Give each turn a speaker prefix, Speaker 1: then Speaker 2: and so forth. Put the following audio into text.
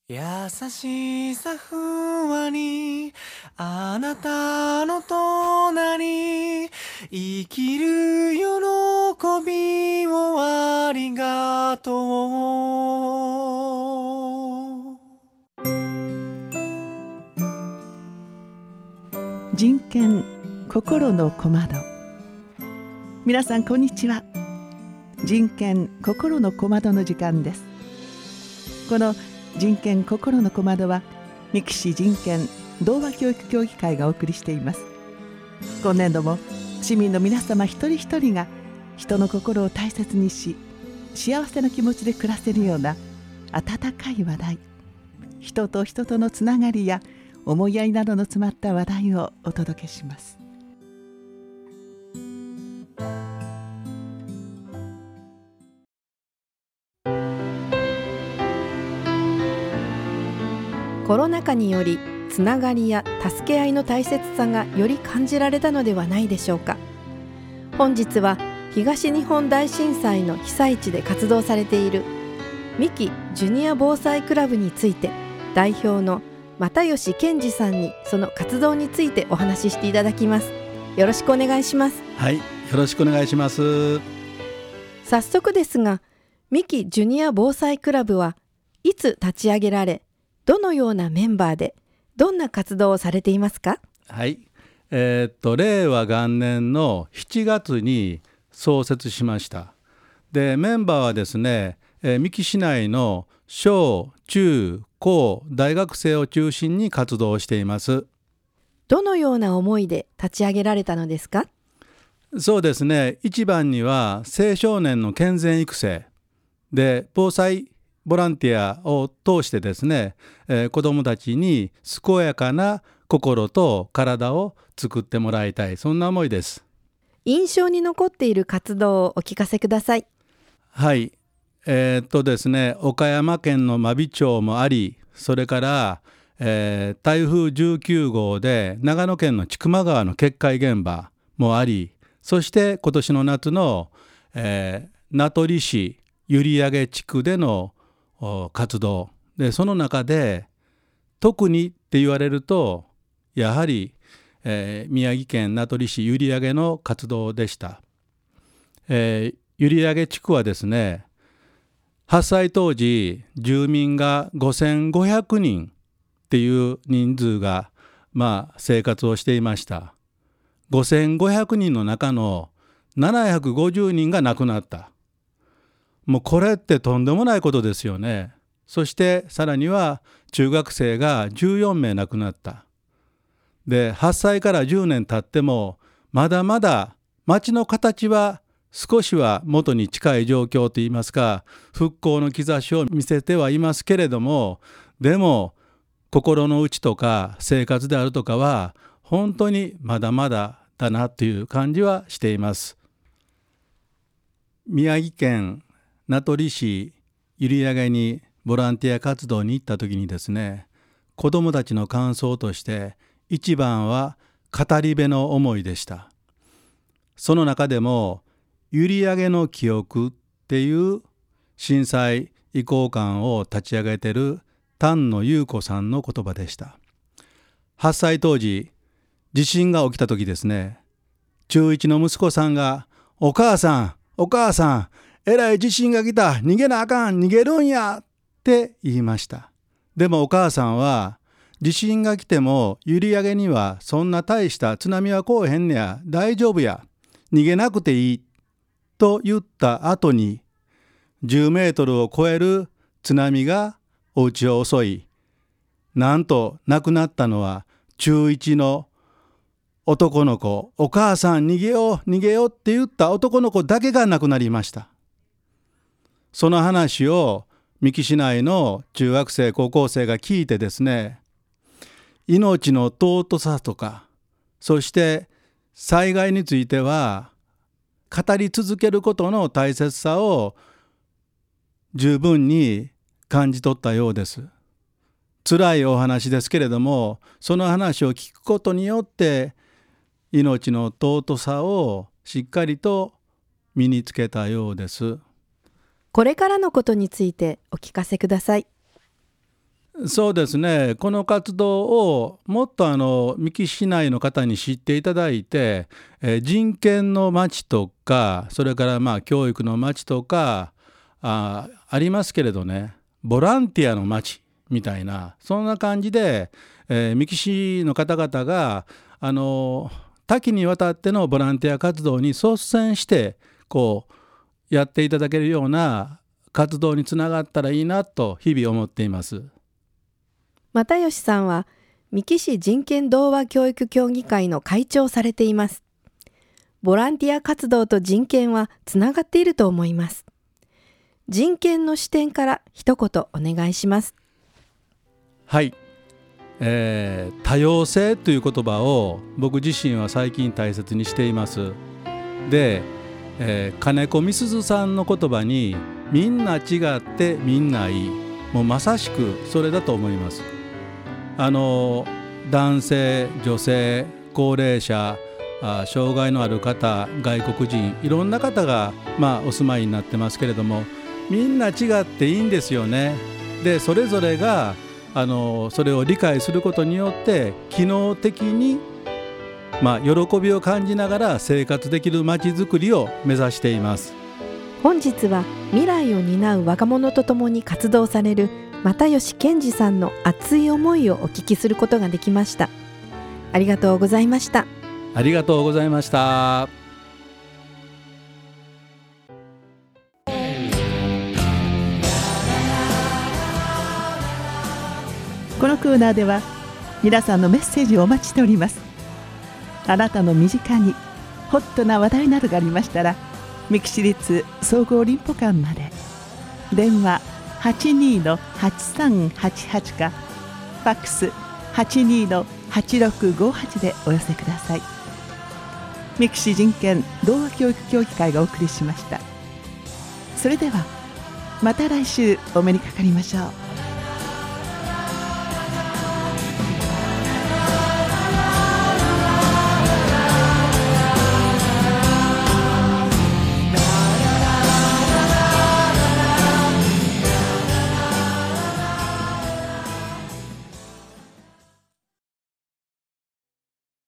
Speaker 1: 優しさふわりあなたの隣生きる喜びをありがとう。
Speaker 2: 人権心の小窓。皆さんこんにちは。人権心の小窓の時間です。この人権心の小窓は三木市人権童話教育協議会がお送りしています。今年度も市民の皆様一人一人が人の心を大切にし、幸せな気持ちで暮らせるような温かい話題、人と人とのつながりや思いやりなどの詰まった話題をお届けします。
Speaker 3: コロナ禍によりつながりや助け合いの大切さがより感じられたのではないでしょうか。本日は東日本大震災の被災地で活動されている三木ジュニア防災クラブについて、代表の又吉健二さんにその活動についてお話ししていただきます。よろしくお願いします。
Speaker 4: はい、よろしくお願いします。
Speaker 3: 早速ですが、三木ジュニア防災クラブはいつ立ち上げられ、どのようなメンバーでどんな活動をされていますか？
Speaker 4: はい、令和元年の7月に創設しました。で、メンバーはですね、三木市内の小中高大学生を中心に活動しています。
Speaker 3: どのような思いで立ち上げられたのですか？
Speaker 4: そうですね、一番には青少年の健全育成で、防災ボランティアを通してですね、子どもたちに健やかな心と体を作ってもらいたい、そんな思いです。
Speaker 3: 印象に残っている活動をお聞かせください。
Speaker 4: はい、ですね、岡山県の真備町もあり、それから、台風19号で長野県の千曲川の決壊現場もあり、そして今年の夏の、名取市閖上地区での活動で、その中で特にって言われるとやはり、宮城県名取市閖上の活動でした。閖上地区はですね、発災当時住民が5500人っていう人数が生活をしていました。5500人の中の750人が亡くなった。もうこれってとんでもないことですよね。そしてさらには中学生が14名亡くなった。で、発災から10年経ってもまだまだ町の形は少しは元に近い状況といいますか、復興の兆しを見せてはいますけれども、でも心の内とか生活であるとかは本当にまだまだだなという感じはしています。宮城県名取市閖上にボランティア活動に行った時にですね、子どもたちの感想として一番は語り部の思いでした。その中でも閖上の記憶っていう震災遺構館を立ち上げている丹野優子さんの言葉でした。発災当時、地震が起きた時ですね、中1の息子さんがお母さんえらい地震が来た、逃げなあかん、逃げるんやって言いました。でもお母さんは、地震が来ても閖上にはそんな大した津波は来おへんねや、大丈夫や、逃げなくていいと言った後に、10メートルを超える津波がお家を襲い、なんと亡くなったのは中1の男の子、お母さん逃げよう逃げようって言った男の子だけが亡くなりました。その話を三木市内の中学生高校生が聞いてですね、命の尊さとか、そして災害については語り続けることの大切さを十分に感じ取ったようです。辛いお話ですけれども、その話を聞くことによって命の尊さをしっかりと身につけたようです。
Speaker 3: これからのことについてお聞かせください。
Speaker 4: そうですね。この活動をもっと三木市内の方に知っていただいて、人権の街とか、それから教育の街とかありますけれどね、ボランティアの街みたいな、そんな感じで、三木市の方々が多岐にわたってのボランティア活動に率先してやっていただけるような活動につながったらいいなと日々思っています。
Speaker 3: 又吉さんは三木市人権童話教育協議会の会長をされています。ボランティア活動と人権はつながっていると思います。人権の視点から一言お願いします。
Speaker 4: はい、多様性という言葉を僕自身は最近大切にしています。で、金子みすずさんの言葉にみんな違ってみんないい、もうまさしくそれだと思います。男性、女性、高齢者、障害のある方、外国人、いろんな方が、お住まいになってますけれども、みんな違っていいんですよね。で、それぞれがそれを理解することによって機能的に、喜びを感じながら生活できるまちづくりを目指しています。
Speaker 3: 本日は未来を担う若者とともに活動される又吉健二さんの熱い思いをお聞きすることができました。ありがとうございました。
Speaker 4: ありがとうございました。
Speaker 2: このコーナーでは皆さんのメッセージをお待ちしております。あなたの身近にホットな話題などがありましたら、三木市立総合林保館まで。電話 82-8388 かファックス 82-8658 でお寄せください。三木市人権童話教育協議会がお送りしました。それではまた来週お目にかかりましょう。